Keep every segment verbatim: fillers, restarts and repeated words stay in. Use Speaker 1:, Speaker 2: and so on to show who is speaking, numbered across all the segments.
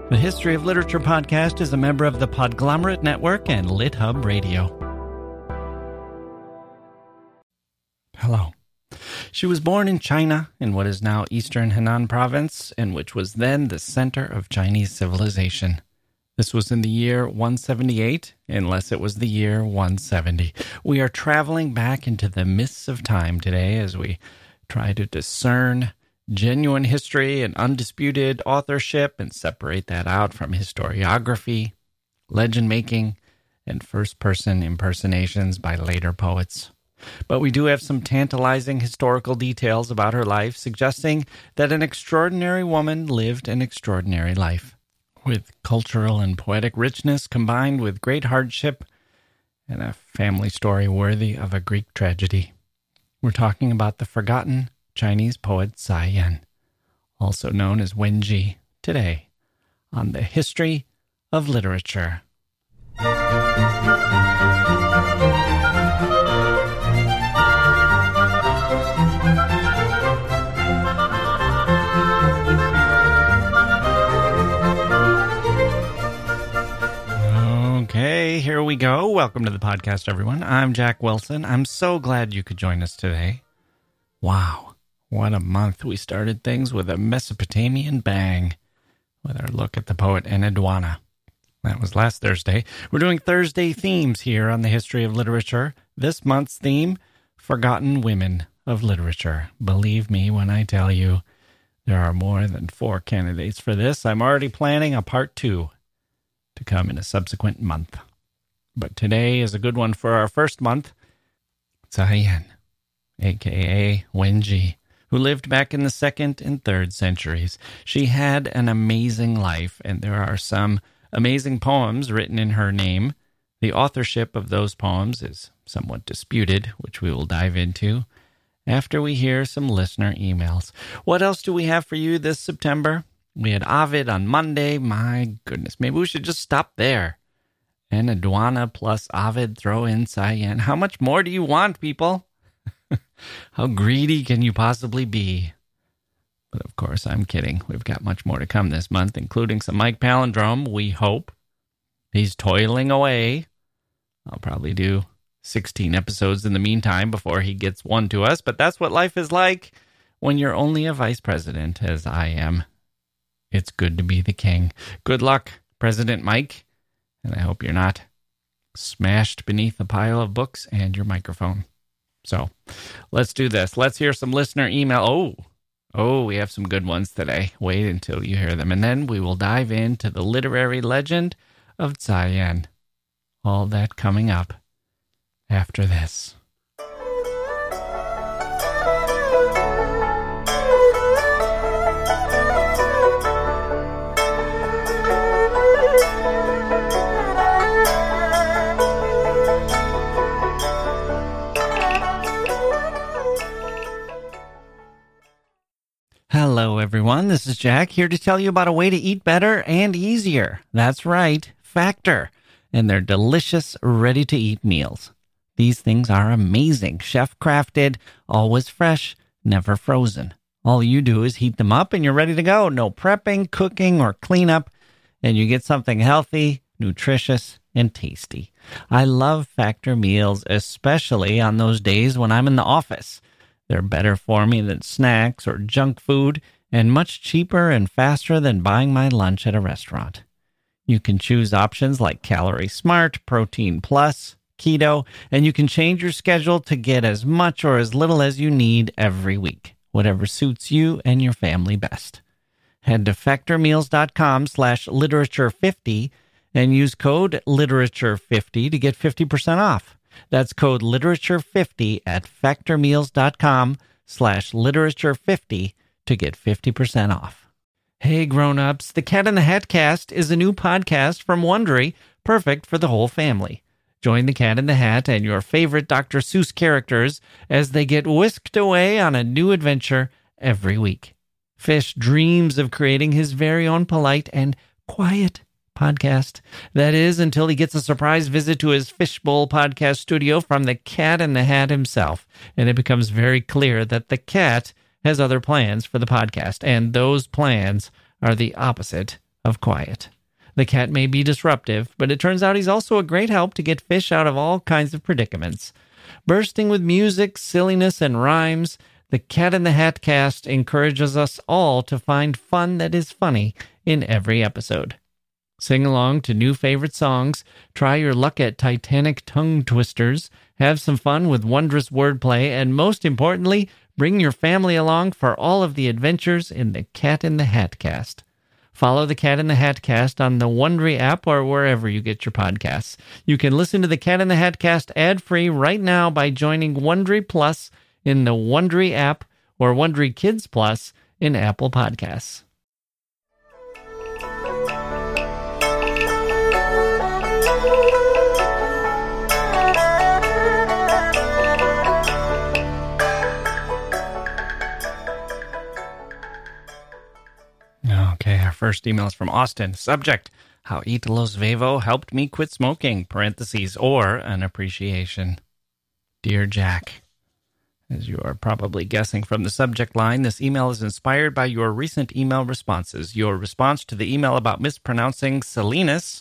Speaker 1: The History of Literature podcast is a member of the Podglomerate Network and LitHub Radio. Hello. She was born in China, in what is now Eastern Henan Province, and which was then the center of Chinese civilization. This was in the year one seventy-eight, unless it was the year one seventy. We are traveling back into the mists of time today as we try to discern genuine history and undisputed authorship and separate that out from historiography, legend-making, and first-person impersonations by later poets. But we do have some tantalizing historical details about her life, suggesting that an extraordinary woman lived an extraordinary life, with cultural and poetic richness combined with great hardship and a family story worthy of a Greek tragedy. We're talking about the forgotten Chinese poet Tsai Yen, also known as Wen Ji, today on the History of Literature. Okay, here we go. Welcome to the podcast, everyone. I'm Jack Wilson. I'm so glad you could join us today. Wow. What a month. We started things with a Mesopotamian bang with our look at the poet Enheduanna. That was last Thursday. We're doing Thursday themes here on the History of Literature. This month's theme, Forgotten Women of Literature. Believe me when I tell you, there are more than four candidates for this. I'm already planning a part two to come in a subsequent month. But today is a good one for our first month. Tsai Yen, a k a. Wen Ji, who lived back in the second and third centuries. She had an amazing life, and there are some amazing poems written in her name. The authorship of those poems is somewhat disputed, which we will dive into after we hear some listener emails. What else do we have for you this September? We had Ovid on Monday. My goodness, maybe we should just stop there. Enheduanna plus Ovid, throw in Tsai Yen. How much more do you want, people? How greedy can you possibly be? But of course, I'm kidding. We've got much more to come this month, including some Mike Palindrome, we hope. He's toiling away. I'll probably do sixteen episodes in the meantime before he gets one to us, but that's what life is like when you're only a vice president, as I am. It's good to be the king. Good luck, President Mike, and I hope you're not smashed beneath a pile of books and your microphone. So, let's do this. Let's hear some listener email. Oh, oh, we have some good ones today. Wait until you hear them. And then we will dive into the literary legend of Tsai Yen. All that coming up after this. Hello, everyone. This is Jack, here to tell you about a way to eat better and easier. That's right, Factor, and their delicious, ready-to-eat meals. These things are amazing, chef-crafted, always fresh, never frozen. All you do is heat them up and you're ready to go. No prepping, cooking, or cleanup, and you get something healthy, nutritious, and tasty. I love Factor meals, especially on those days when I'm in the office. They're better for me than snacks or junk food, and much cheaper and faster than buying my lunch at a restaurant. You can choose options like Calorie Smart, Protein Plus, Keto, and you can change your schedule to get as much or as little as you need every week, whatever suits you and your family best. Head to factormeals.com slash literature50 and use code literature fifty to get fifty percent off. That's code literature fifty at factormeals.com slash literature50 to get fifty percent off. Hey grown-ups, the Cat in the Hat Cast is a new podcast from Wondery, perfect for the whole family. Join the Cat in the Hat and your favorite Doctor Seuss characters as they get whisked away on a new adventure every week. Fish dreams of creating his very own polite and quiet podcast. That is, until he gets a surprise visit to his Fishbowl podcast studio from the Cat in the Hat himself, and it becomes very clear that the cat has other plans for the podcast, and those plans are the opposite of quiet. The cat may be disruptive, but it turns out he's also a great help to get fish out of all kinds of predicaments. Bursting with music, silliness, and rhymes, the Cat in the Hat cast encourages us all to find fun that is funny in every episode. Sing along to new favorite songs, try your luck at Titanic tongue twisters, have some fun with wondrous wordplay, and most importantly, bring your family along for all of the adventures in the Cat in the Hat cast. Follow the Cat in the Hat cast on the Wondery app or wherever you get your podcasts. You can listen to the Cat in the Hat cast ad-free right now by joining Wondery Plus in the Wondery app or Wondery Kids Plus in Apple Podcasts. Okay, our first email is from Austin. Subject, how Italos Vevo helped me quit smoking, parentheses, or an appreciation. Dear Jack, as you are probably guessing from the subject line, this email is inspired by your recent email responses. Your response to the email about mispronouncing Salinas,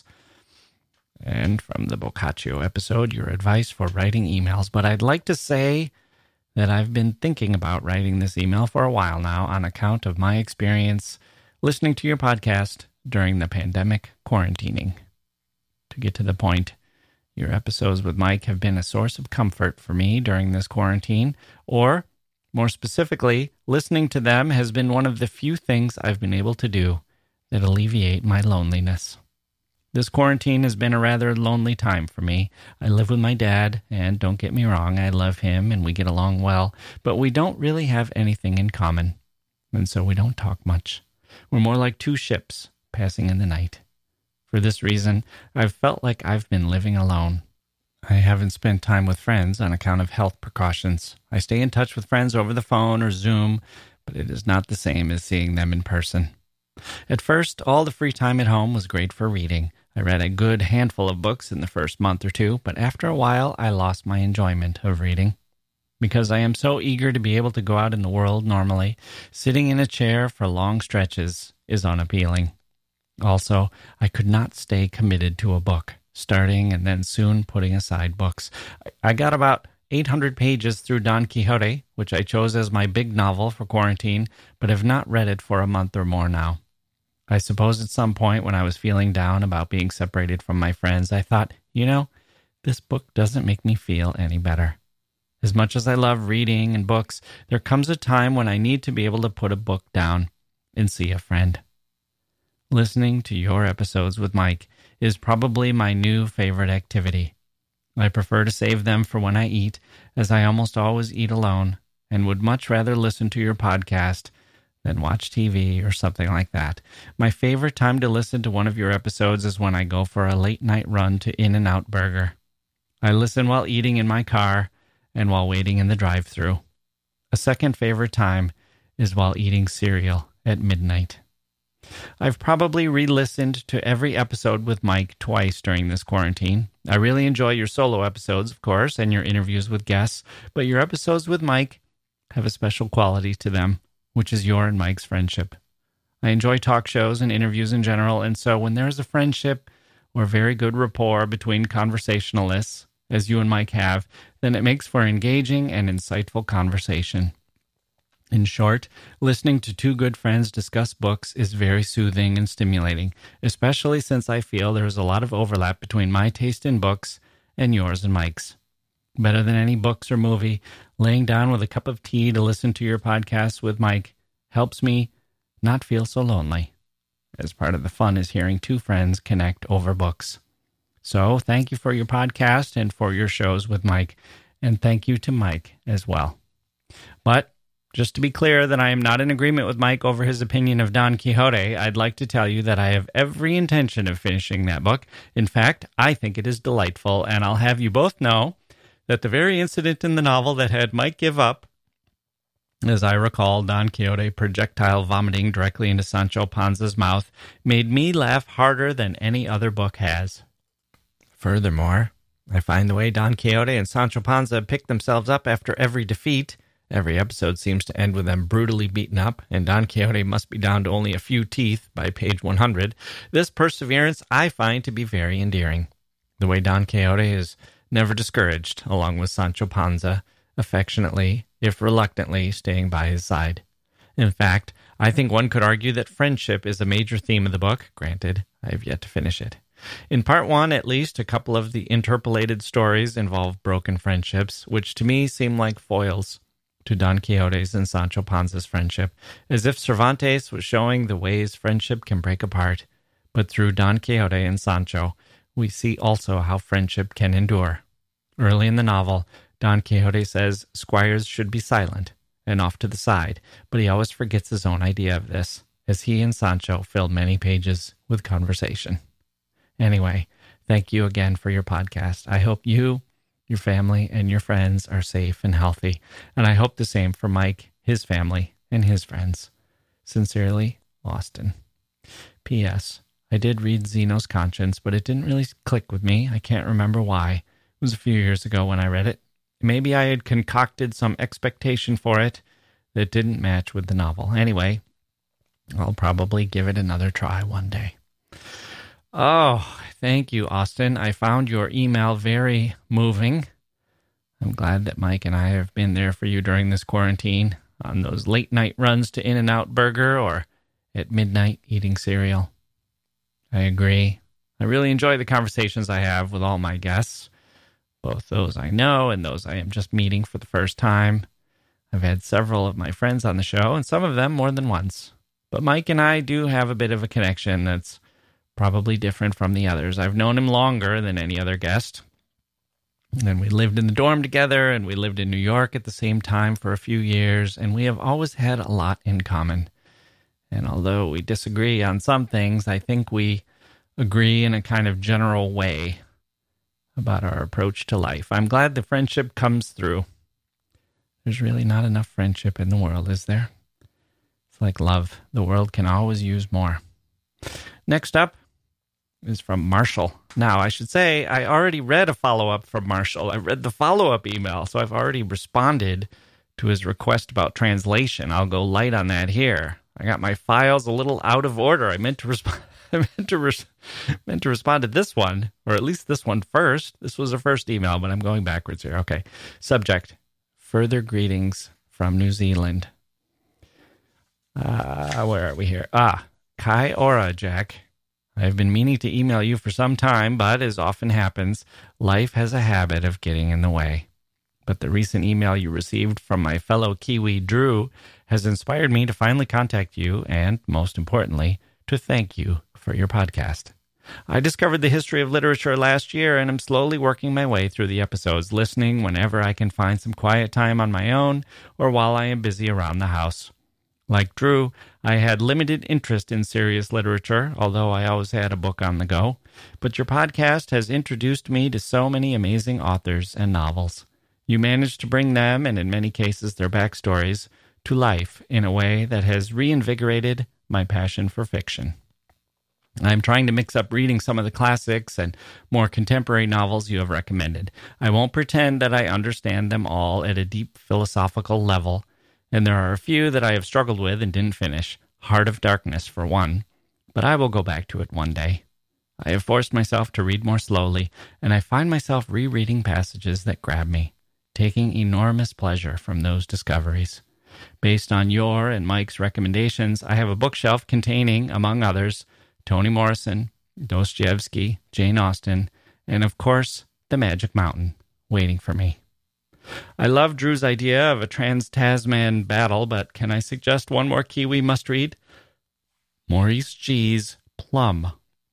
Speaker 1: and from the Boccaccio episode, your advice for writing emails. But I'd like to say that I've been thinking about writing this email for a while now on account of my experience listening to your podcast during the pandemic quarantining. To get to the point, your episodes with Mike have been a source of comfort for me during this quarantine, or, more specifically, listening to them has been one of the few things I've been able to do that alleviate my loneliness. This quarantine has been a rather lonely time for me. I live with my dad, and don't get me wrong, I love him and we get along well, but we don't really have anything in common, and so we don't talk much. We're more like two ships passing in the night. For this reason, I've felt like I've been living alone. I haven't spent time with friends on account of health precautions. I stay in touch with friends over the phone or Zoom, but it is not the same as seeing them in person. At first, all the free time at home was great for reading. I read a good handful of books in the first month or two, but after a while, I lost my enjoyment of reading. Because I am so eager to be able to go out in the world normally, sitting in a chair for long stretches is unappealing. Also, I could not stay committed to a book, starting and then soon putting aside books. I got about eight hundred pages through Don Quixote, which I chose as my big novel for quarantine, but have not read it for a month or more now. I suppose at some point when I was feeling down about being separated from my friends, I thought, you know, this book doesn't make me feel any better. As much as I love reading and books, there comes a time when I need to be able to put a book down and see a friend. Listening to your episodes with Mike is probably my new favorite activity. I prefer to save them for when I eat, as I almost always eat alone, and would much rather listen to your podcast than watch T V or something like that. My favorite time to listen to one of your episodes is when I go for a late-night run to In-N-Out Burger. I listen while eating in my car and while waiting in the drive-thru. A second favorite time is while eating cereal at midnight. I've probably re-listened to every episode with Mike twice during this quarantine. I really enjoy your solo episodes, of course, and your interviews with guests, but your episodes with Mike have a special quality to them, which is your and Mike's friendship. I enjoy talk shows and interviews in general, and so when there is a friendship or very good rapport between conversationalists, as you and Mike have, then it makes for engaging and insightful conversation. In short, listening to two good friends discuss books is very soothing and stimulating, especially since I feel there is a lot of overlap between my taste in books and yours and Mike's. Better than any books or movie, laying down with a cup of tea to listen to your podcast with Mike helps me not feel so lonely, as part of the fun is hearing two friends connect over books. So thank you for your podcast and for your shows with Mike, and thank you to Mike as well. But just to be clear that I am not in agreement with Mike over his opinion of Don Quixote, I'd like to tell you that I have every intention of finishing that book. In fact, I think it is delightful, and I'll have you both know that the very incident in the novel that had Mike give up, as I recall, Don Quixote projectile vomiting directly into Sancho Panza's mouth, made me laugh harder than any other book has. Furthermore, I find the way Don Quixote and Sancho Panza pick themselves up after every defeat, Every episode seems to end with them brutally beaten up, and Don Quixote must be down to only a few teeth by page one hundred. This perseverance I find to be very endearing. The way Don Quixote is never discouraged, along with Sancho Panza, affectionately, if reluctantly, staying by his side. In fact, I think one could argue that friendship is a major theme of the book. Granted, I have yet to finish it. In part one, at least, a couple of the interpolated stories involve broken friendships, which to me seem like foils to Don Quixote's and Sancho Panza's friendship, as if Cervantes was showing the ways friendship can break apart. But through Don Quixote and Sancho, we see also how friendship can endure. Early in the novel, Don Quixote says squires should be silent and off to the side, but he always forgets his own idea of this, as he and Sancho fill many pages with conversation. Anyway, thank you again for your podcast. I hope you, your family, and your friends are safe and healthy, and I hope the same for Mike, his family, and his friends. Sincerely, Austin. P S. I did read Zeno's Conscience, but it didn't really click with me. I can't remember why. It was a few years ago when I read it. Maybe I had concocted some expectation for it that didn't match with the novel. Anyway, I'll probably give it another try one day. Oh, thank you, Austin. I found your email very moving. I'm glad that Mike and I have been there for you during this quarantine, on those late night runs to In-N-Out Burger or at midnight eating cereal. I agree. I really enjoy the conversations I have with all my guests, both those I know and those I am just meeting for the first time. I've had several of my friends on the show, and some of them more than once. But Mike and I do have a bit of a connection that's probably different from the others. I've known him longer than any other guest. And we lived in the dorm together, and we lived in New York at the same time for a few years, and we have always had a lot in common. And although we disagree on some things, I think we agree in a kind of general way about our approach to life. I'm glad the friendship comes through. There's really not enough friendship in the world, is there? It's like love. The world can always use more. Next up is from Marshall. Now, I should say, I already read a follow-up from Marshall. I read the follow-up email, so I've already responded to his request about translation. I'll go light on that here. I got my files a little out of order. I meant to respond. I meant to res- meant to respond to this one, or at least this one first. This was a first email, but I'm going backwards here. Okay. Subject: further greetings from New Zealand. Uh, where are we here? Ah, Kai Ora, Jack. I've been meaning to email you for some time, but as often happens, life has a habit of getting in the way. But the recent email you received from my fellow Kiwi, Drew, has inspired me to finally contact you and, most importantly, to thank you for your podcast. I discovered the history of literature last year and am slowly working my way through the episodes, listening whenever I can find some quiet time on my own or while I am busy around the house. Like Drew, I had limited interest in serious literature, although I always had a book on the go. But your podcast has introduced me to so many amazing authors and novels. You managed to bring them, and in many cases their backstories, to life in a way that has reinvigorated my passion for fiction. I'm trying to mix up reading some of the classics and more contemporary novels you have recommended. I won't pretend that I understand them all at a deep philosophical level, and there are a few that I have struggled with and didn't finish, Heart of Darkness for one, but I will go back to it one day. I have forced myself to read more slowly, and I find myself rereading passages that grab me, taking enormous pleasure from those discoveries. Based on your and Mike's recommendations, I have a bookshelf containing, among others, Toni Morrison, Dostoevsky, Jane Austen, and of course, The Magic Mountain, waiting for me. I love Drew's idea of a trans-Tasman battle, but can I suggest one more Kiwi must-read? Maurice G's Plum.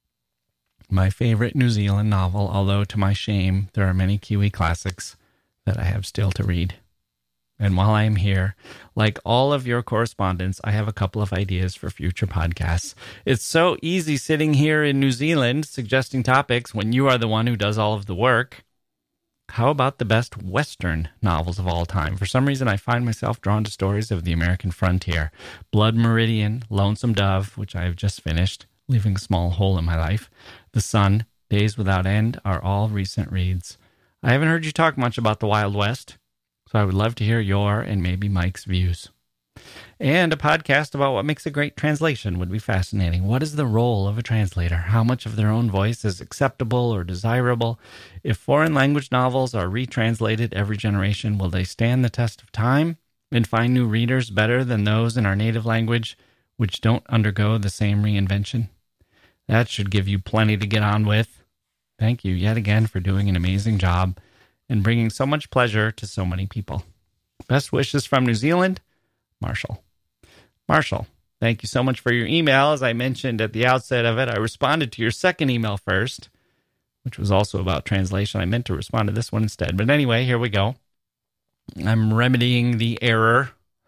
Speaker 1: My favorite New Zealand novel, although to my shame, there are many Kiwi classics that I have still to read. And while I am here, like all of your correspondents, I have a couple of ideas for future podcasts. It's so easy sitting here in New Zealand suggesting topics when you are the one who does all of the work. How about the best Western novels of all time? For some reason, I find myself drawn to stories of the American frontier. Blood Meridian, Lonesome Dove, which I have just finished, leaving a small hole in my life. The Sun, Days Without End are all recent reads. I haven't heard you talk much about the Wild West, So I would love to hear your and maybe Mike's views. And a podcast about what makes a great translation would be fascinating. What is the role of a translator? How much of their own voice is acceptable or desirable? If foreign language novels are retranslated every generation, will they stand the test of time and find new readers better than those in our native language, which don't undergo the same reinvention? That should give you plenty to get on with. Thank you yet again for doing an amazing job and bringing so much pleasure to so many people. Best wishes from New Zealand, Marshall. Marshall, thank you so much for your email. As I mentioned at the outset of it, I responded to your second email first, which was also about translation. I meant to respond to this one instead. But anyway, here we go. I'm remedying the error.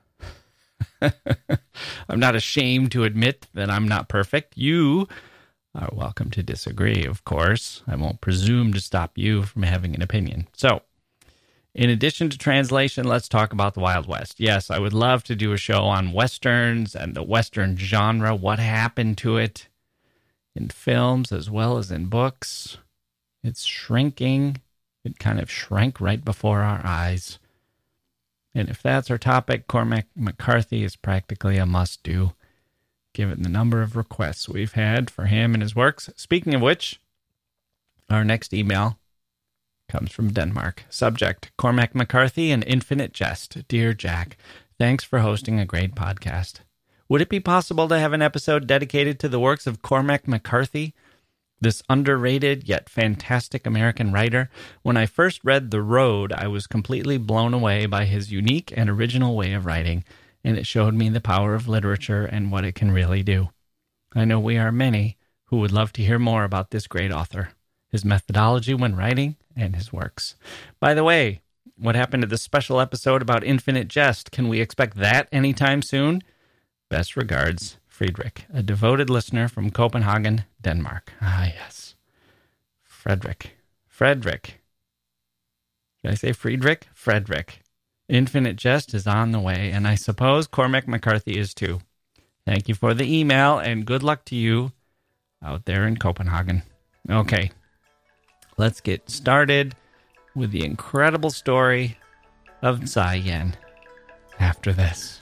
Speaker 1: I'm not ashamed to admit that I'm not perfect. You are welcome to disagree, of course. I won't presume to stop you from having an opinion. So, in addition to translation, let's talk about the Wild West. Yes, I would love to do a show on Westerns and the Western genre, what happened to it in films as well as in books. It's shrinking. It kind of shrank right before our eyes. And if that's our topic, Cormac McCarthy is practically a must-do, given the number of requests we've had for him and his works. Speaking of which, our next email comes from Denmark. Subject, Cormac McCarthy and Infinite Jest. Dear Jack, thanks for hosting a great podcast. Would it be possible to have an episode dedicated to the works of Cormac McCarthy, this underrated yet fantastic American writer? When I first read The Road, I was completely blown away by his unique and original way of writing, and it showed me the power of literature and what it can really do. I know we are many who would love to hear more about this great author, his methodology when writing, and his works. By the way, what happened to the special episode about Infinite Jest? Can we expect that anytime soon? Best regards, Friedrich, a devoted listener from Copenhagen, Denmark. Ah, yes. Frederick. Frederick. Did I say Friedrich? Frederick. Infinite Jest is on the way, and I suppose Cormac McCarthy is too. Thank you for the email, and good luck to you out there in Copenhagen. Okay. Let's get started with the incredible story of Tsai Yen after this.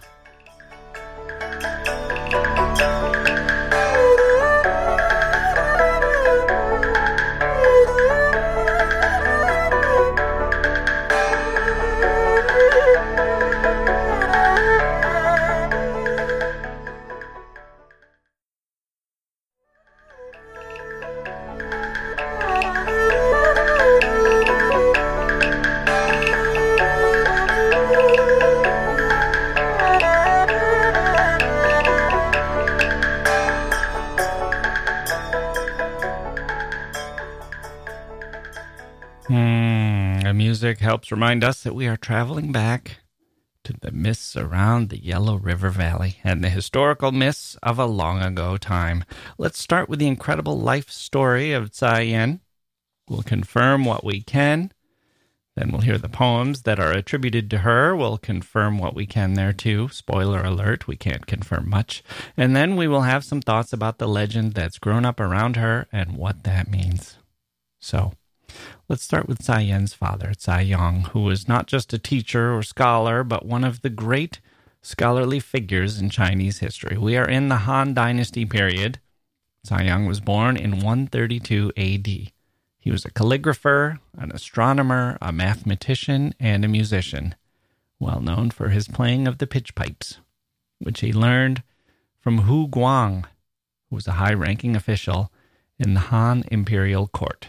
Speaker 1: Music helps remind us that we are traveling back to the mists around the Yellow River Valley and the historical mists of a long ago time. Let's start with the incredible life story of Tsai Yen. We'll confirm what we can. Then we'll hear the poems that are attributed to her. We'll confirm what we can there too. Spoiler alert, we can't confirm much. And then we will have some thoughts about the legend that's grown up around her and what that means. So, let's start with Tsai Yen's father, Tsai Yong, who was not just a teacher or scholar, but one of the great scholarly figures in Chinese history. We are in the Han Dynasty period. Tsai Yong was born in one thirty-two A D. He was a calligrapher, an astronomer, a mathematician, and a musician, well known for his playing of the pitch pipes, which he learned from Hu Guang, who was a high-ranking official in the Han imperial court.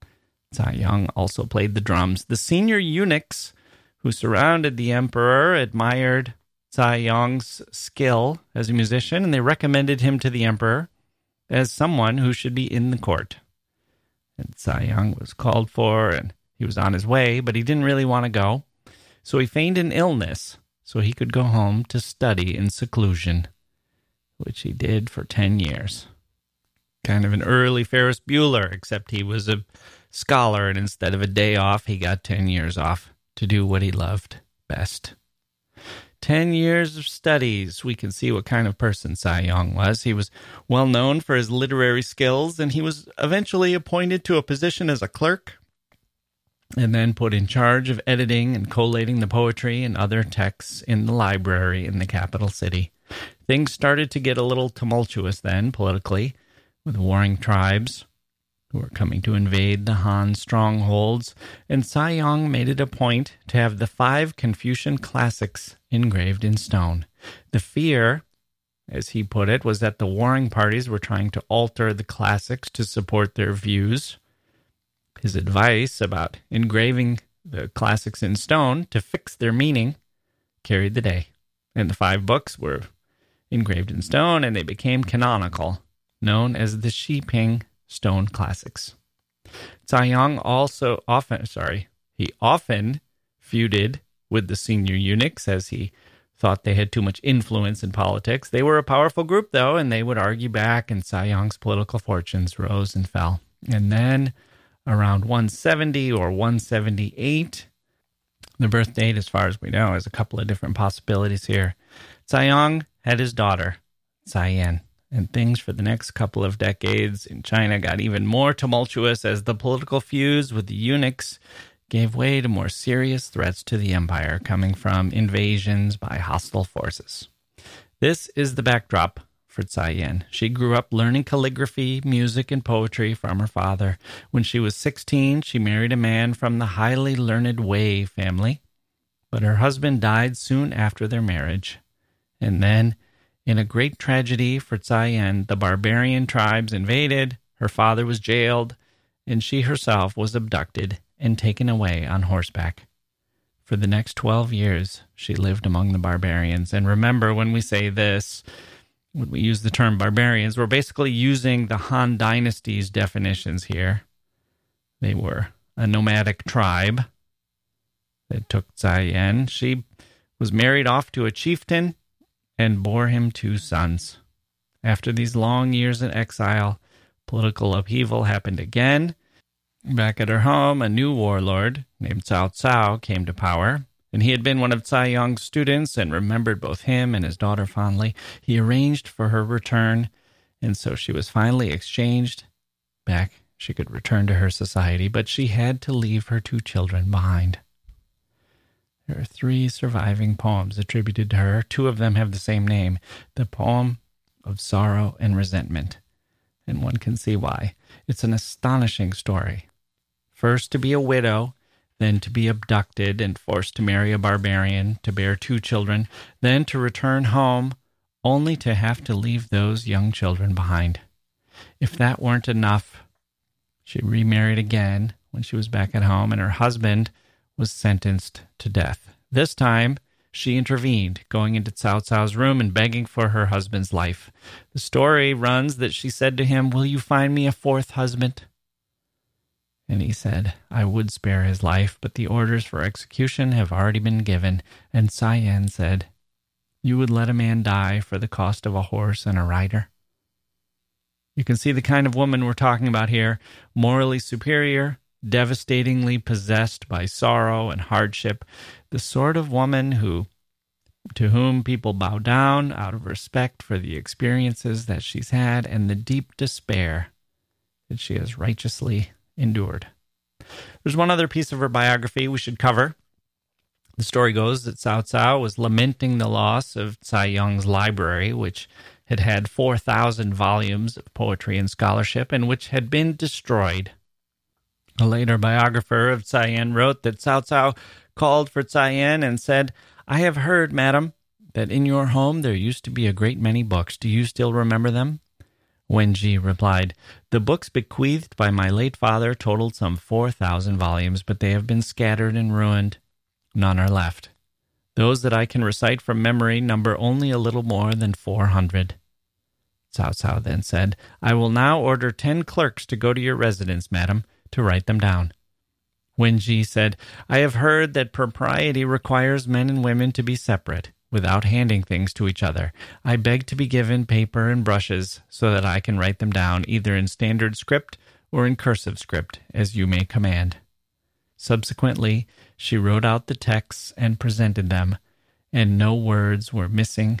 Speaker 1: Tsai Yong also played the drums. The senior eunuchs who surrounded the emperor admired Tsai Yong's skill as a musician, and they recommended him to the emperor as someone who should be in the court. And Tsai Yong was called for, and he was on his way, but he didn't really want to go. So he feigned an illness so he could go home to study in seclusion, which he did for ten years. Kind of an early Ferris Bueller, except he was a scholar, and instead of a day off, he got ten years off to do what he loved best. Ten years of studies. We can see what kind of person Tsai Yong was. He was well known for his literary skills, and he was eventually appointed to a position as a clerk and then put in charge of editing and collating the poetry and other texts in the library in the capital city. Things started to get a little tumultuous then, politically, with warring tribes who were coming to invade the Han strongholds, and Cai Yong made it a point to have the five Confucian classics engraved in stone. The fear, as he put it, was that the warring parties were trying to alter the classics to support their views. His advice about engraving the classics in stone to fix their meaning carried the day, and the five books were engraved in stone, and they became canonical, known as the Shiping Stone Classics. Cai Yong also often, sorry, he often feuded with the senior eunuchs as he thought they had too much influence in politics. They were a powerful group, though, and they would argue back, and Cai Yong's political fortunes rose and fell. And then, around one seventy or one seventy-eight, the birth date, as far as we know, has a couple of different possibilities here. Cai Yong had his daughter, Cai Yan, and things for the next couple of decades in China got even more tumultuous as the political feuds with the eunuchs gave way to more serious threats to the empire coming from invasions by hostile forces. This is the backdrop for Cai Yan. She grew up learning calligraphy, music, and poetry from her father. When she was sixteen, she married a man from the highly learned Wei family, but her husband died soon after their marriage. And then, in a great tragedy for Cai Yan, the barbarian tribes invaded, her father was jailed, and she herself was abducted and taken away on horseback. For the next twelve years, she lived among the barbarians. And remember, when we say this, when we use the term barbarians, we're basically using the Han Dynasty's definitions here. They were a nomadic tribe that took Cai Yan. She was married off to a chieftain and bore him two sons. After these long years in exile, political upheaval happened again. Back at her home, a new warlord named Cao Cao came to power, and he had been one of Cai Yong's students and remembered both him and his daughter fondly. He arranged for her return, and so she was finally exchanged back. She could return to her society, but she had to leave her two children behind. There are three surviving poems attributed to her. Two of them have the same name, the poem of sorrow and resentment. And one can see why. It's an astonishing story. First to be a widow, then to be abducted and forced to marry a barbarian, to bear two children, then to return home, only to have to leave those young children behind. If that weren't enough, she remarried again when she was back at home, and her husband was sentenced to death. This time, she intervened, going into Cao Cao's room and begging for her husband's life. The story runs that she said to him, "Will you find me a fourth husband?" And he said, "I would spare his life, but the orders for execution have already been given." And Cai Yan said, "You would let a man die for the cost of a horse and a rider?" You can see the kind of woman we're talking about here, morally superior, devastatingly possessed by sorrow and hardship, the sort of woman who, to whom people bow down out of respect for the experiences that she's had and the deep despair that she has righteously endured. There's one other piece of her biography we should cover. The story goes that Cao Cao was lamenting the loss of Cai Yong's library, which had had four thousand volumes of poetry and scholarship and which had been destroyed. A later biographer of Cai Yan wrote that Cao Cao called for Cai Yan and said, "I have heard, madam, that in your home there used to be a great many books. Do you still remember them?" Wenji replied, "The books bequeathed by my late father totaled some four thousand volumes, but they have been scattered and ruined. None are left. Those that I can recite from memory number only a little more than four hundred. Cao Cao then said, "I will now order ten clerks to go to your residence, madam, to write them down." Wenji said, "I have heard that propriety requires men and women to be separate, without handing things to each other. I beg to be given paper and brushes so that I can write them down either in standard script or in cursive script, as you may command." Subsequently, she wrote out the texts and presented them, and no words were missing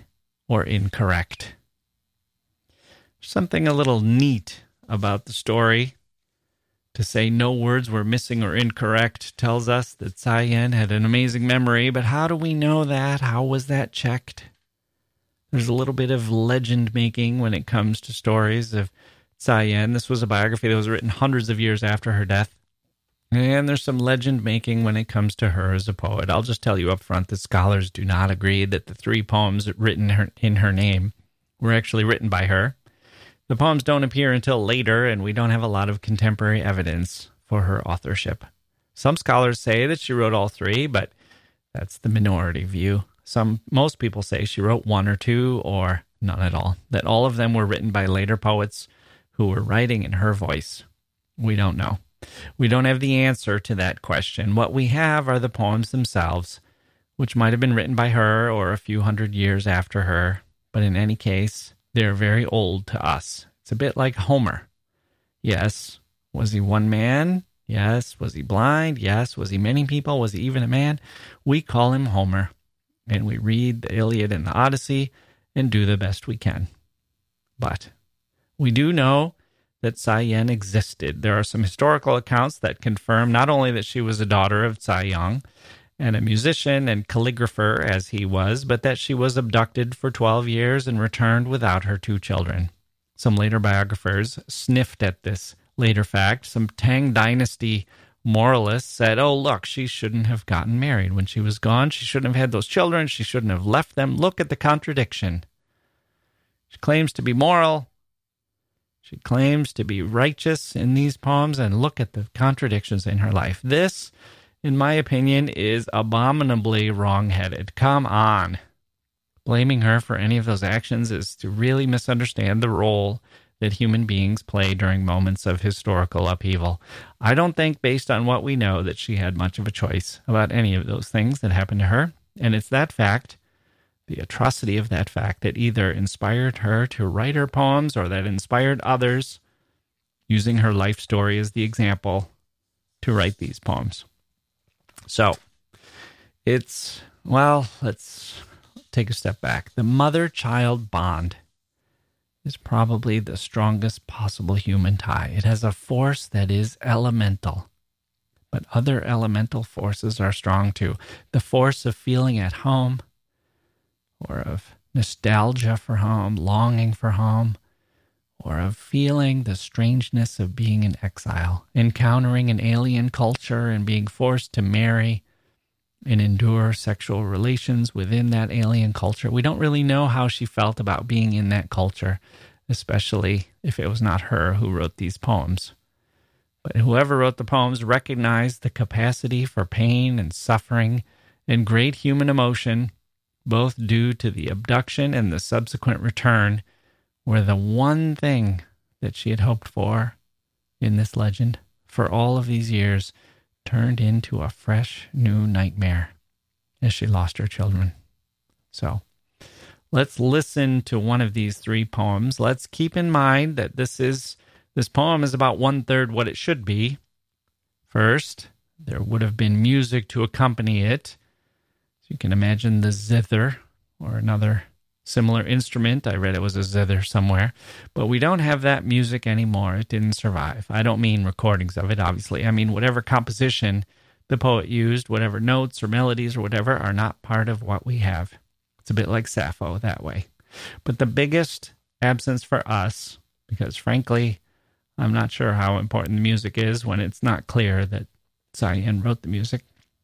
Speaker 1: or'. Something a little neat about the story To say no words were missing or incorrect tells us that Tsai Yen had an amazing memory, but how do we know that? How was that checked? There's a little bit of legend making when it comes to stories of Tsai Yen. This was a biography that was written hundreds of years after her death. And there's some legend making when it comes to her as a poet. I'll just tell you up front that scholars do not agree that the three poems written her, in her name were actually written by her. The poems don't appear until later, and we don't have a lot of contemporary evidence for her authorship. Some scholars say that she wrote all three, but that's the minority view. Some, most people say she wrote one or two, or none at all, that all of them were written by later poets who were writing in her voice. We don't know. We don't have the answer to that question. What we have are the poems themselves, which might have been written by her or a few hundred years after her, but in any case, they're very old to us. It's a bit like Homer. Yes, was he one man? Yes. Was he blind? Yes. Was he many people? Was he even a man? We call him Homer, and we read the Iliad and the Odyssey and do the best we can. But we do know that Tsai Yen existed. There are some historical accounts that confirm not only that she was a daughter of Tsai Yong and a musician and calligrapher as he was, but that she was abducted for twelve years and returned without her two children. Some later biographers sniffed at this later fact. Some Tang Dynasty moralists said, oh, look, she shouldn't have gotten married when she was gone. She shouldn't have had those children. She shouldn't have left them. Look at the contradiction. She claims to be moral. She claims to be righteous in these poems, and look at the contradictions in her life. This, in my opinion, is abominably wrong-headed. Come on. Blaming her for any of those actions is to really misunderstand the role that human beings play during moments of historical upheaval. I don't think, based on what we know, that she had much of a choice about any of those things that happened to her. And it's that fact, the atrocity of that fact, that either inspired her to write her poems or that inspired others, using her life story as the example, to write these poems. So, it's, well, let's take a step back. The mother-child bond is probably the strongest possible human tie. It has a force that is elemental, but other elemental forces are strong too. The force of feeling at home, or of nostalgia for home, longing for home, or of feeling the strangeness of being in exile, encountering an alien culture and being forced to marry and endure sexual relations within that alien culture. We don't really know how she felt about being in that culture, especially if it was not her who wrote these poems. But whoever wrote the poems recognized the capacity for pain and suffering and great human emotion, both due to the abduction and the subsequent return, were the one thing that she had hoped for in this legend for all of these years turned into a fresh new nightmare as she lost her children. So let's listen to one of these three poems. Let's keep in mind that this is this poem is about one-third what it should be. First, there would have been music to accompany it. So you can imagine the zither or another similar instrument. I read it was a zither somewhere, but we don't have that music anymore. It didn't survive. I don't mean recordings of it, obviously. I mean whatever composition the poet used, whatever notes or melodies or whatever are not part of what we have. It's a bit like Sappho that way. But the biggest absence for us, because frankly, I'm not sure how important the music is when it's not clear that Tsai Yen wrote the music.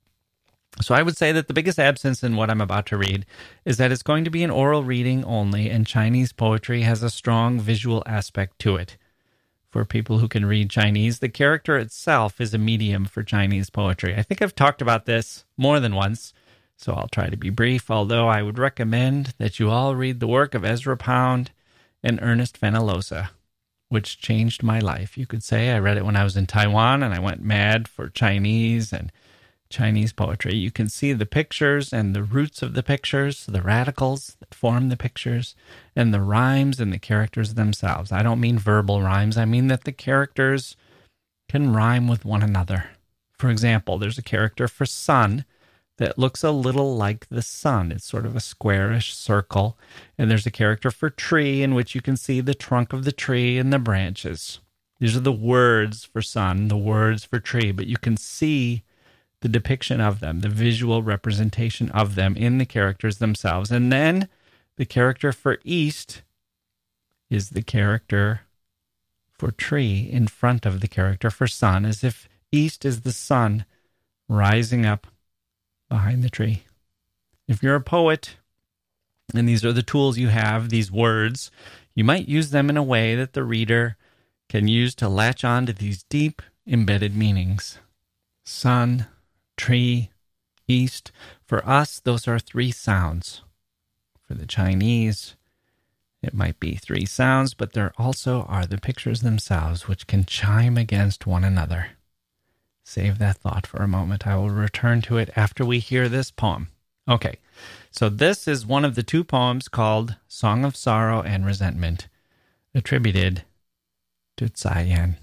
Speaker 1: So I would say that the biggest absence in what I'm about to read is that it's going to be an oral reading only, and Chinese poetry has a strong visual aspect to it. For people who can read Chinese, the character itself is a medium for Chinese poetry. I think I've talked about this more than once, so I'll try to be brief, although I would recommend that you all read the work of Ezra Pound and Ernest Fenollosa, which changed my life. You could say I read it when I was in Taiwan, and I went mad for Chinese and Chinese poetry. You can see the pictures and the roots of the pictures, the radicals that form the pictures, and the rhymes and the characters themselves. I don't mean verbal rhymes. I mean that the characters can rhyme with one another. For example, there's a character for sun that looks a little like the sun. It's sort of a squarish circle. And there's a character for tree in which you can see the trunk of the tree and the branches. These are the words for sun, the words for tree, but you can see the depiction of them, the visual representation of them in the characters themselves. And then the character for east is the character for tree in front of the character for sun, as if east is the sun rising up behind the tree. If you're a poet, and these are the tools you have, these words, you might use them in a way that the reader can use to latch on to these deep, embedded meanings. Sun, tree, east. For us, those are three sounds. For the Chinese, it might be three sounds, but there also are the pictures themselves, which can chime against one another. Save that thought for a moment. I will return to it after we hear this poem. Okay, so this is one of the two poems called Song of Sorrow and Resentment, attributed to Tsai Yan.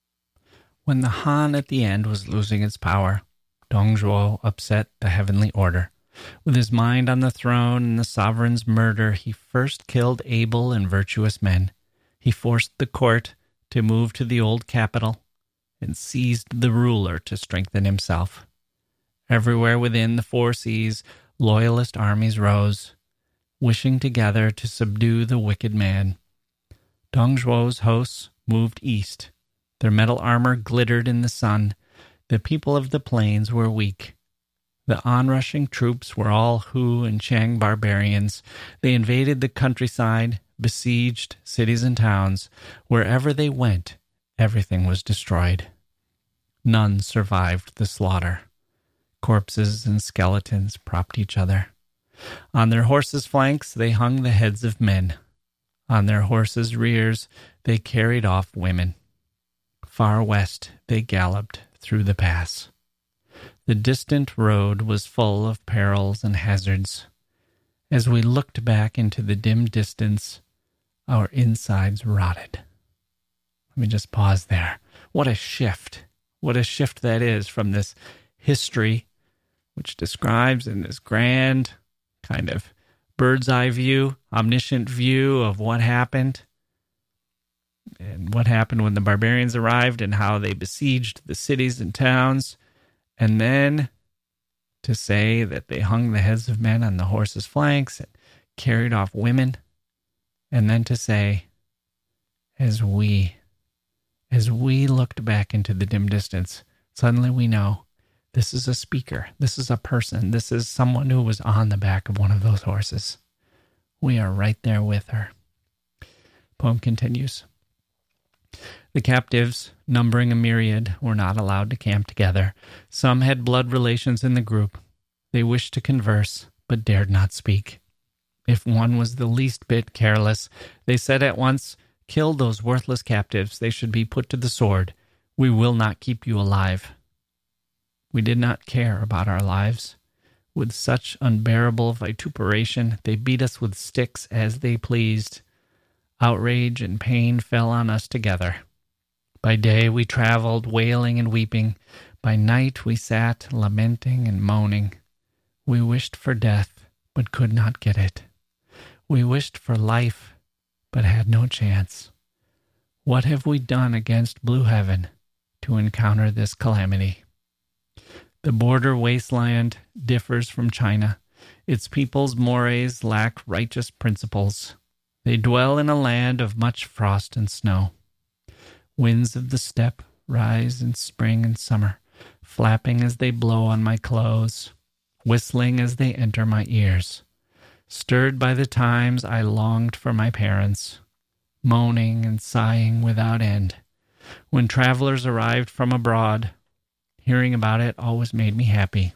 Speaker 1: When the Han at the end was losing its power, Dong Zhuo upset the heavenly order. With his mind on the throne and the sovereign's murder, he first killed able and virtuous men. He forced the court to move to the old capital and seized the ruler to strengthen himself. Everywhere within the four seas, loyalist armies rose, wishing together to subdue the wicked man. Dong Zhuo's hosts moved east. Their metal armor glittered in the sun. The people of the plains were weak. The onrushing troops were all Hu and Chang barbarians. They invaded the countryside, besieged cities and towns. Wherever they went, everything was destroyed. None survived the slaughter. Corpses and skeletons propped each other. On their horses' flanks, they hung the heads of men. On their horses' rears, they carried off women. Far west, they galloped through the pass. The distant road was full of perils and hazards. As we looked back into the dim distance, our insides rotted. Let me just pause there. What a shift. What a shift that is from this history, which describes in this grand kind of bird's eye view, omniscient view of what happened and what happened when the barbarians arrived and how they besieged the cities and towns. And then to say that they hung the heads of men on the horses' flanks and carried off women. And then to say, as we, as we looked back into the dim distance, suddenly we know this is a speaker. This is a person. This is someone who was on the back of one of those horses. We are right there with her. Poem continues. The captives, numbering a myriad, were not allowed to camp together. Some had blood relations in the group. They wished to converse, but dared not speak. If one was the least bit careless, they said at once, "Kill those worthless captives. They should be put to the sword. We will not keep you alive." We did not care about our lives. With such unbearable vituperation, they beat us with sticks as they pleased. Outrage and pain fell on us together. By day we traveled, wailing and weeping. By night we sat, lamenting and moaning. We wished for death, but could not get it. We wished for life, but had no chance. What have we done against blue heaven to encounter this calamity? The border wasteland differs from China. Its people's mores lack righteous principles. They dwell in a land of much frost and snow. Winds of the steppe rise in spring and summer, flapping as they blow on my clothes, whistling as they enter my ears. Stirred by the times, I longed for my parents, moaning and sighing without end. When travelers arrived from abroad, hearing about it always made me happy.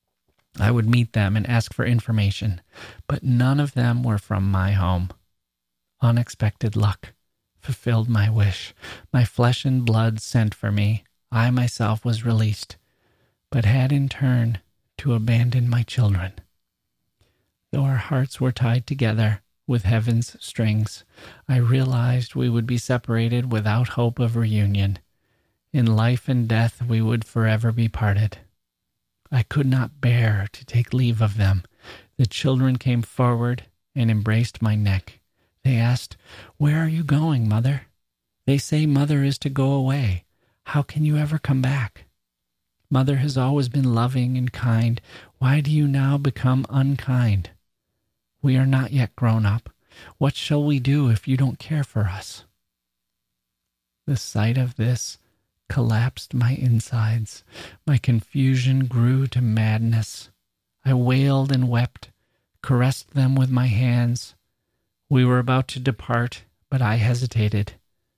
Speaker 1: I would meet them and ask for information, but none of them were from my home. Unexpected luck fulfilled my wish. My flesh and blood sent for me. I myself was released, but had in turn to abandon my children. Though our hearts were tied together with heaven's strings, I realized we would be separated without hope of reunion. In life and death we would forever be parted. I could not bear to take leave of them. The children came forward and embraced my neck. They asked, "Where are you going, mother?" They say Mother is to go away. How can you ever come back? Mother has always been loving and kind. Why do you now become unkind? We are not yet grown up. What shall we do if you don't care for us? The sight of this collapsed my insides. My confusion grew to madness. I wailed and wept, caressed them with my hands. We were about to depart, but I hesitated.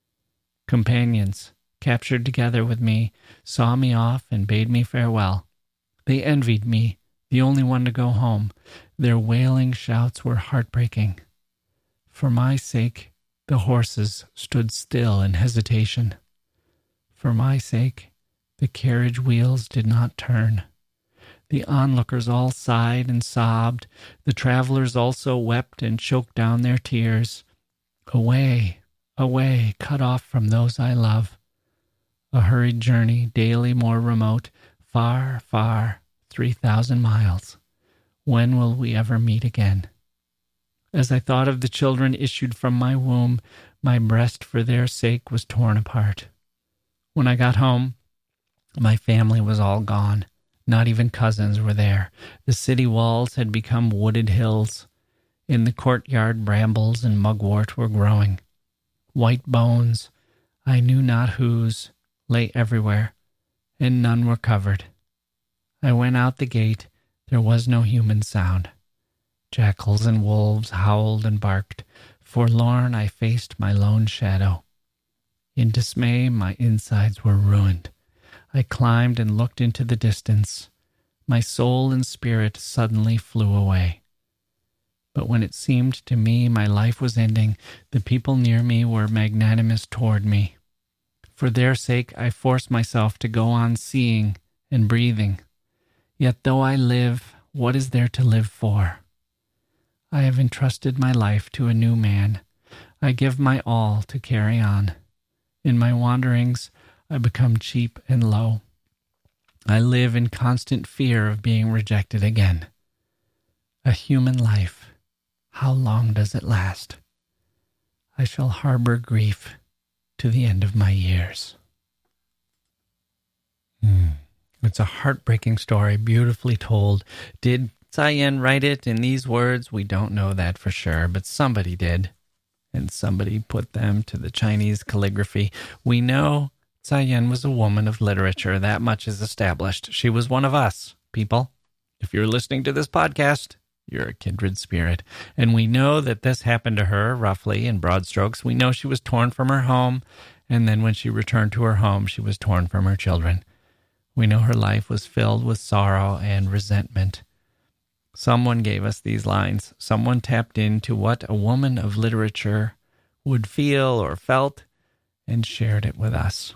Speaker 1: Companions, captured together with me, saw me off and bade me farewell. They envied me, the only one to go home. Their wailing shouts were heartbreaking. For my sake, the horses stood still in hesitation. For my sake, the carriage wheels did not turn. The onlookers all sighed and sobbed. The travelers also wept and choked down their tears. Away, away, cut off from those I love. A hurried journey, daily more remote, far, far, three thousand miles. When will we ever meet again? As I thought of the children issued from my womb, my breast for their sake was torn apart. When I got home, my family was all gone. Not even cousins were there. The city walls had become wooded hills. In the courtyard, brambles and mugwort were growing. White bones, I knew not whose, lay everywhere, and none were covered. I went out the gate. There was no human sound. Jackals and wolves howled and barked. Forlorn, I faced my lone shadow. In dismay, my insides were ruined. I climbed and looked into the distance. My soul and spirit suddenly flew away. But when it seemed to me my life was ending, the people near me were magnanimous toward me. For their sake, I forced myself to go on seeing and breathing. Yet though I live, what is there to live for? I have entrusted my life to a new man. I give my all to carry on. In my wanderings, I become cheap and low. I live in constant fear of being rejected again. A human life, how long does it last? I shall harbor grief to the end of my years. Hmm. It's a heartbreaking story, beautifully told. Did Tsai Yen write it in these words? We don't know that for sure, but somebody did. And somebody put them to the Chinese calligraphy. We know Tsai Yen was a woman of literature. That much is established. She was one of us, people. If you're listening to this podcast, you're a kindred spirit. And we know that this happened to her, roughly, in broad strokes. We know she was torn from her home, and then when she returned to her home, she was torn from her children. We know her life was filled with sorrow and resentment. Someone gave us these lines. Someone tapped into what a woman of literature would feel or felt and shared it with us.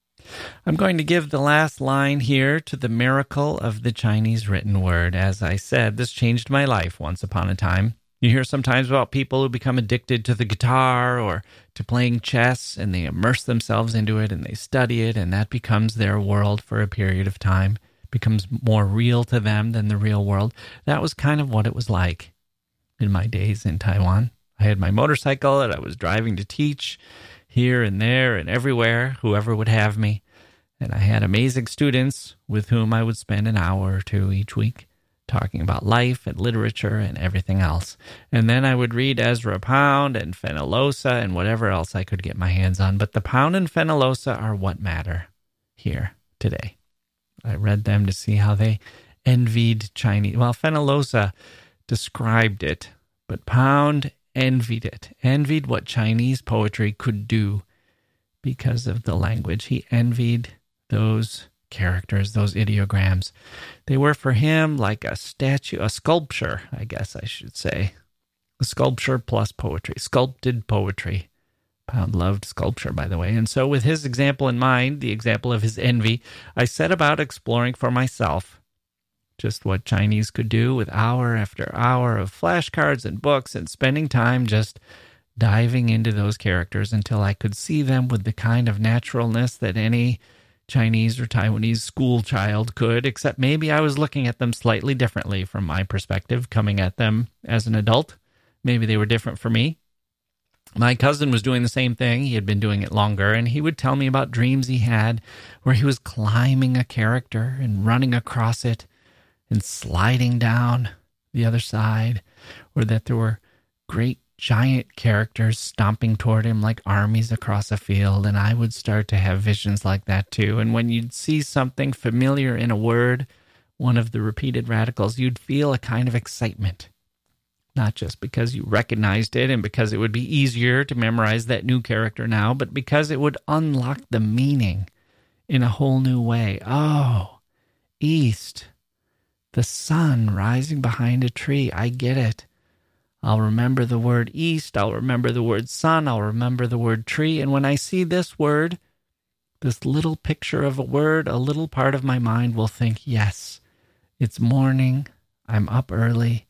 Speaker 1: I'm going to give the last line here to the miracle of the Chinese written word. As I said, this changed my life once upon a time. You hear sometimes about people who become addicted to the guitar or to playing chess, and they immerse themselves into it and they study it, and that becomes their world for a period of time. Becomes more real to them than the real world. That was kind of what it was like in my days in Taiwan. I had my motorcycle and I was driving to teach here and there and everywhere, whoever would have me. And I had amazing students with whom I would spend an hour or two each week talking about life and literature and everything else. And then I would read Ezra Pound and Fenollosa and whatever else I could get my hands on. But the Pound and Fenollosa are what matter here today. I read them to see how they envied Chinese. Well, Fenollosa described it, but Pound envied it, envied what Chinese poetry could do because of the language. He envied those characters, those ideograms. They were for him like a statue, a sculpture, I guess I should say. A sculpture plus poetry, sculpted poetry. Pound loved sculpture, by the way. And so with his example in mind, the example of his envy, I set about exploring for myself just what Chinese could do with hour after hour of flashcards and books and spending time just diving into those characters until I could see them with the kind of naturalness that any Chinese or Taiwanese school child could, except maybe I was looking at them slightly differently from my perspective, coming at them as an adult. Maybe they were different for me. My cousin was doing the same thing. He had been doing it longer, and he would tell me about dreams he had where he was climbing a character and running across it and sliding down the other side, or that there were great giant characters stomping toward him like armies across a field, and I would start to have visions like that too. And when you'd see something familiar in a word, one of the repeated radicals, you'd feel a kind of excitement. Not just because you recognized it and because it would be easier to memorize that new character now, but because it would unlock the meaning in a whole new way. Oh, east, the sun rising behind a tree. I get it. I'll remember the word east. I'll remember the word sun. I'll remember the word tree. And when I see this word, this little picture of a word, a little part of my mind will think, yes, it's morning. I'm up early.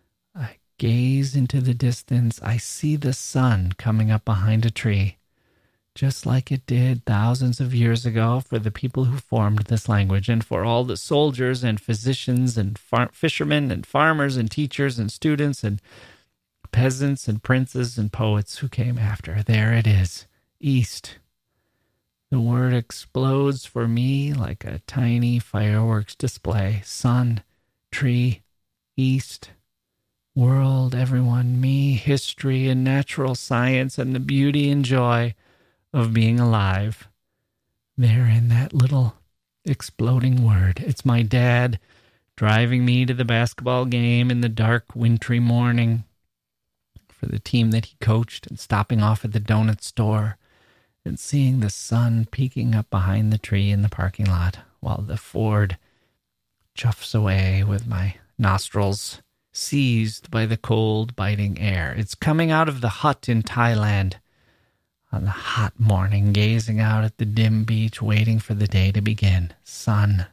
Speaker 1: I gaze into the distance. I see the sun coming up behind a tree, just like it did thousands of years ago for the people who formed this language, and for all the soldiers and physicians and far- fishermen and farmers and teachers and students and peasants and princes and poets who came after. There it is, east. The word explodes for me like a tiny fireworks display. Sun, tree, east, world, everyone, me, history, and natural science, and the beauty and joy of being alive. There in that little exploding word. It's my dad driving me to the basketball game in the dark, wintry morning for the team that he coached, and stopping off at the donut store and seeing the sun peeking up behind the tree in the parking lot while the Ford chuffs away with my nostrils seized by the cold, biting air. It's coming out of the hut in Thailand on the hot morning, gazing out at the dim beach, waiting for the day to begin. Sun,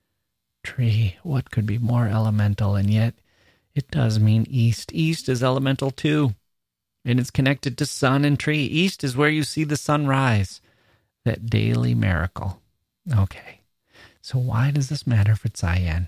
Speaker 1: tree, what could be more elemental? And yet it does mean east. East is elemental too, and it's connected to sun and tree. East is where you see the sun rise, that daily miracle. Okay, so why does this matter for Tsai Yen?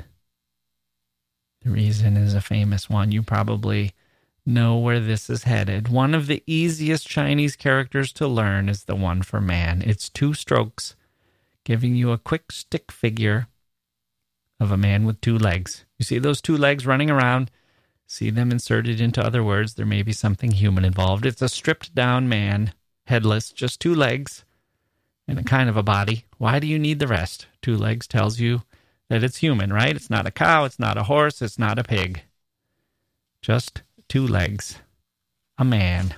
Speaker 1: The reason is a famous one. You probably know where this is headed. One of the easiest Chinese characters to learn is the one for man. It's two strokes, giving you a quick stick figure of a man with two legs. You see those two legs running around? See them inserted into other words. There may be something human involved. It's a stripped down man, headless, just two legs, and a kind of a body. Why do you need the rest? Two legs tells you that it's human, right? It's not a cow, it's not a horse, it's not a pig. Just two legs. A man.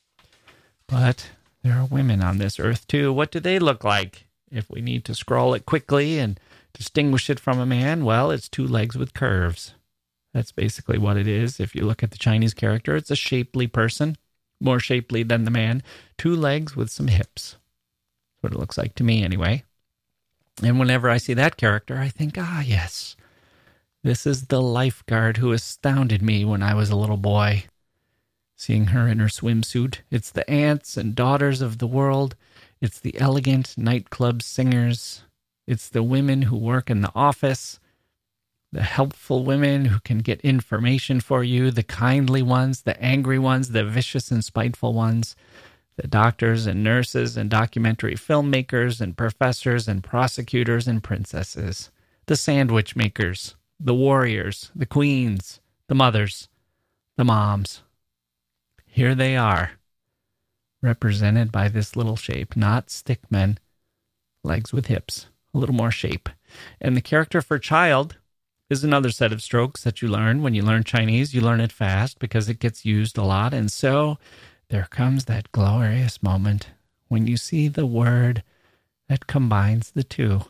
Speaker 1: But there are women on this earth too. What do they look like? If we need to scroll it quickly and distinguish it from a man, well, it's two legs with curves. That's basically what it is. If you look at the Chinese character, it's a shapely person, more shapely than the man. Two legs with some hips. That's what it looks like to me anyway. And whenever I see that character, I think, ah, yes, this is the lifeguard who astounded me when I was a little boy. Seeing her in her swimsuit, it's the aunts and daughters of the world. It's the elegant nightclub singers. It's the women who work in the office, the helpful women who can get information for you, the kindly ones, the angry ones, the vicious and spiteful ones, the doctors and nurses and documentary filmmakers and professors and prosecutors and princesses, the sandwich makers, the warriors, the queens, the mothers, the moms. Here they are, represented by this little shape, not stickmen, legs with hips, a little more shape. And the character for child is another set of strokes that you learn. When you learn Chinese, you learn it fast because it gets used a lot. And so there comes that glorious moment when you see the word that combines the two.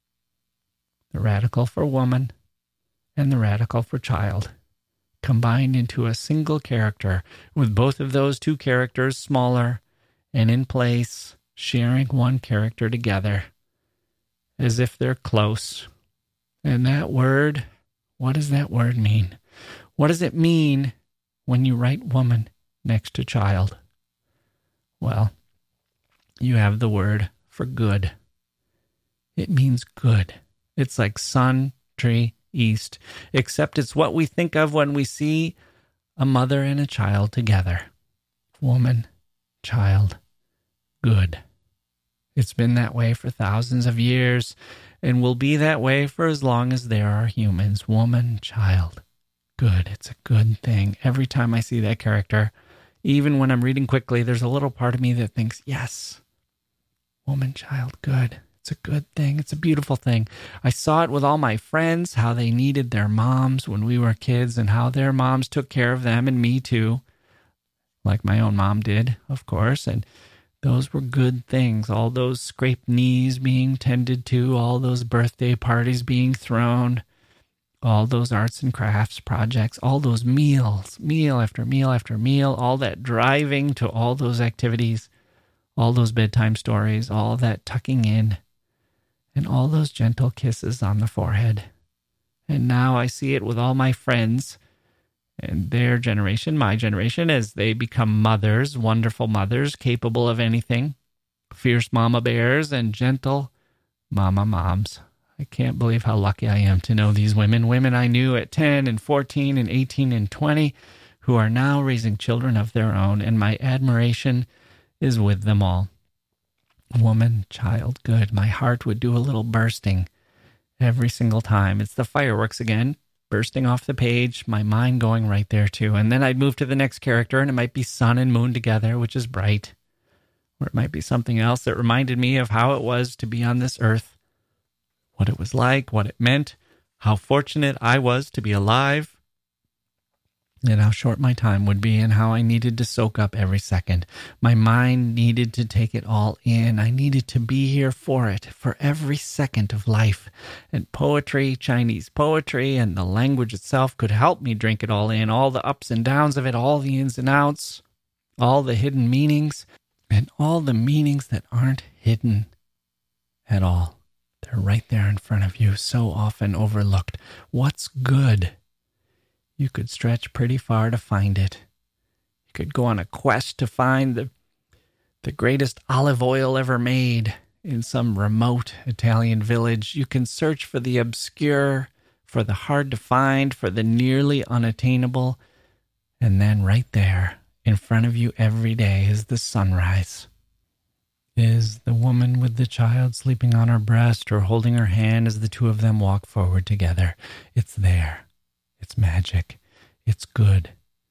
Speaker 1: The radical for woman and the radical for child, combined into a single character, with both of those two characters smaller and in place, sharing one character together, as if they're close. And that word, what does that word mean? What does it mean when you write woman next to child? Well, you have the word for good. It means good. It's like sun, tree, east, except it's what we think of when we see a mother and a child together. Woman child, good. It's been that way for thousands of years and will be that way for as long as there are humans. Woman, child, good. It's a good thing. Every time I see that character, even when I'm reading quickly, there's a little part of me that thinks, yes, woman, child, good. It's a good thing. It's a beautiful thing. I saw it with all my friends, how they needed their moms when we were kids and how their moms took care of them and me too, like my own mom did, of course. And those were good things. All those scraped knees being tended to, all those birthday parties being thrown, all those arts and crafts projects, all those meals, meal after meal after meal, all that driving to all those activities, all those bedtime stories, all that tucking in, and all those gentle kisses on the forehead. And now I see it with all my friends and their generation, my generation, as they become mothers, wonderful mothers, capable of anything, fierce mama bears and gentle mama moms. I can't believe how lucky I am to know these women, women I knew at ten and fourteen and eighteen and twenty, who are now raising children of their own, and my admiration is with them all. Woman, child, good. My heart would do a little bursting every single time. It's the fireworks again, bursting off the page, my mind going right there too. And then I'd move to the next character, and it might be sun and moon together, which is bright. Or it might be something else that reminded me of how it was to be on this earth, what it was like, what it meant, how fortunate I was to be alive, and how short my time would be, and how I needed to soak up every second. My mind needed to take it all in. I needed to be here for it, for every second of life. And poetry, Chinese poetry, and the language itself could help me drink it all in, all the ups and downs of it, all the ins and outs, all the hidden meanings, and all the meanings that aren't hidden at all. They're right there in front of you, so often overlooked. What's good? You could stretch pretty far to find it. You could go on a quest to find the, the greatest olive oil ever made in some remote Italian village. You can search for the obscure, for the hard to find, for the nearly unattainable. And then right there, in front of you every day, is the sunrise. Is the woman with the child sleeping on her breast or holding her hand as the two of them walk forward together. It's there. It's magic. It's good.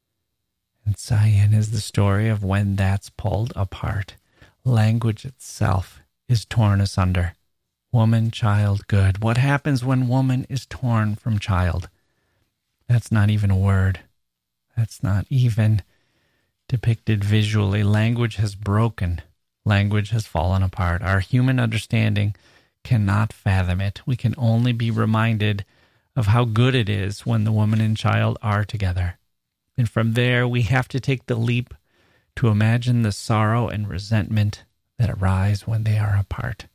Speaker 1: And Cyan is the story of when that's pulled apart. Language itself is torn asunder. Woman, child, good. What happens when woman is torn from child? That's not even a word. That's not even depicted visually. Language has broken. Language has fallen apart. Our human understanding cannot fathom it. We can only be reminded of how good it is when the woman and child are together. And from there, we have to take the leap to imagine the sorrow and resentment that arise when they are apart.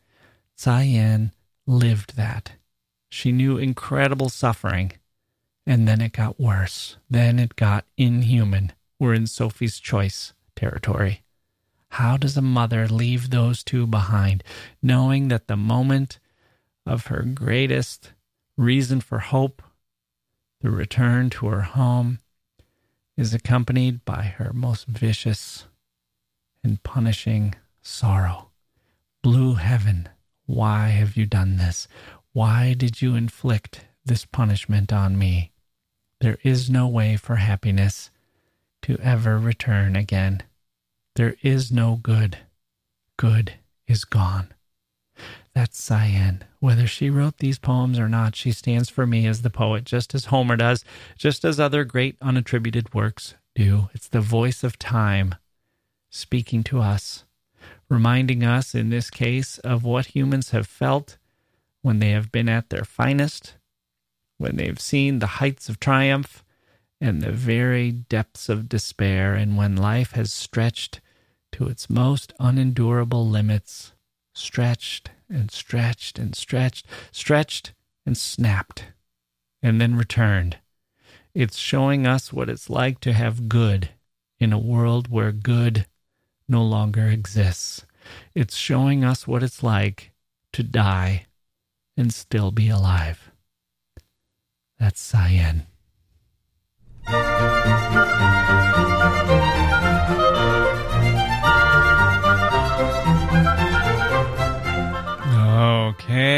Speaker 1: Cyan lived that. She knew incredible suffering, and then it got worse. Then it got inhuman. We're in Sophie's Choice territory. How does a mother leave those two behind, knowing that the moment of her greatest reason for hope, the return to her home, is accompanied by her most vicious and punishing sorrow? Blue heaven, why have you done this? Why did you inflict this punishment on me? There is no way for happiness to ever return again. There is no good. Good is gone. That's Cyan. Whether she wrote these poems or not, she stands for me as the poet, just as Homer does, just as other great unattributed works do. It's the voice of time speaking to us, reminding us, in this case, of what humans have felt when they have been at their finest, when they've seen the heights of triumph and the very depths of despair, and when life has stretched to its most unendurable limits, stretched and stretched and stretched, stretched and snapped, and then returned. It's showing us what it's like to have good in a world where good no longer exists. It's showing us what it's like to die and still be alive. That's Cyan.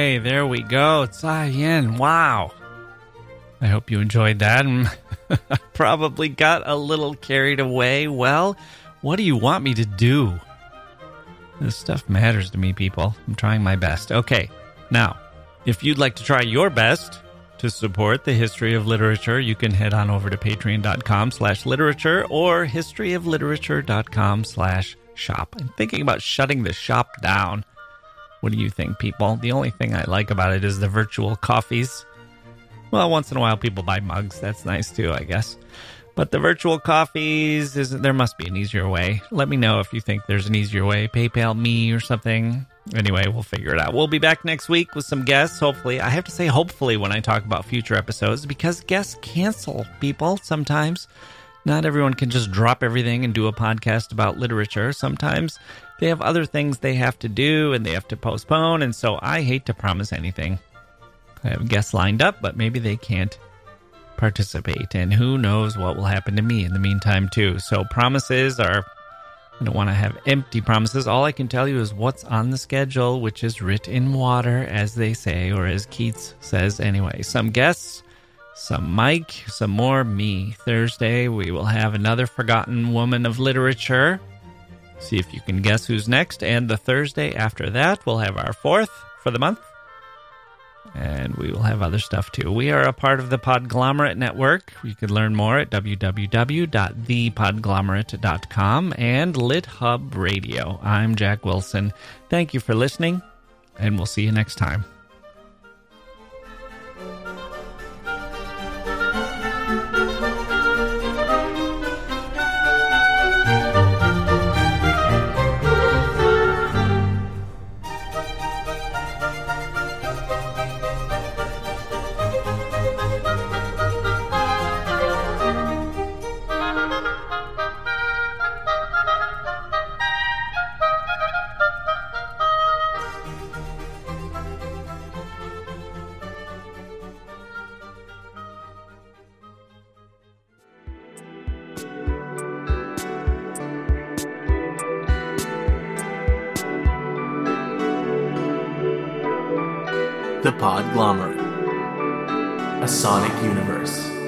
Speaker 1: Okay, there we go. Tsai Yin. Wow. I hope you enjoyed that. I probably got a little carried away. Well, what do you want me to do? This stuff matters to me, people. I'm trying my best. Okay, now, if you'd like to try your best to support the history of literature, you can head on over to patreon.com slash literature or historyofliterature.com slash shop. I'm thinking about shutting the shop down. What do you think, people? The only thing I like about it is the virtual coffees. Well, once in a while people buy mugs. That's nice too, I guess. But the virtual coffees, is there must be an easier way. Let me know if you think there's an easier way. PayPal me or something. Anyway, we'll figure it out. We'll be back next week with some guests, hopefully. I have to say hopefully when I talk about future episodes, because guests cancel, people, sometimes. Not everyone can just drop everything and do a podcast about literature. Sometimes they have other things they have to do and they have to postpone, and so I hate to promise anything. I have guests lined up, but maybe they can't participate, and who knows what will happen to me in the meantime, too. So promises are, I don't want to have empty promises. All I can tell you is what's on the schedule, which is writ in water, as they say, or as Keats says anyway. Some guests, some Mike, some more me. Thursday, we will have another forgotten woman of literature. See if you can guess who's next. And the Thursday after that, we'll have our fourth for the month. And we will have other stuff too. We are a part of the Podglomerate Network. You can learn more at w w w dot the podglomerate dot com and LitHub Radio. I'm Jack Wilson. Thank you for listening, and we'll see you next time.
Speaker 2: The Podglomerate, a sonic universe.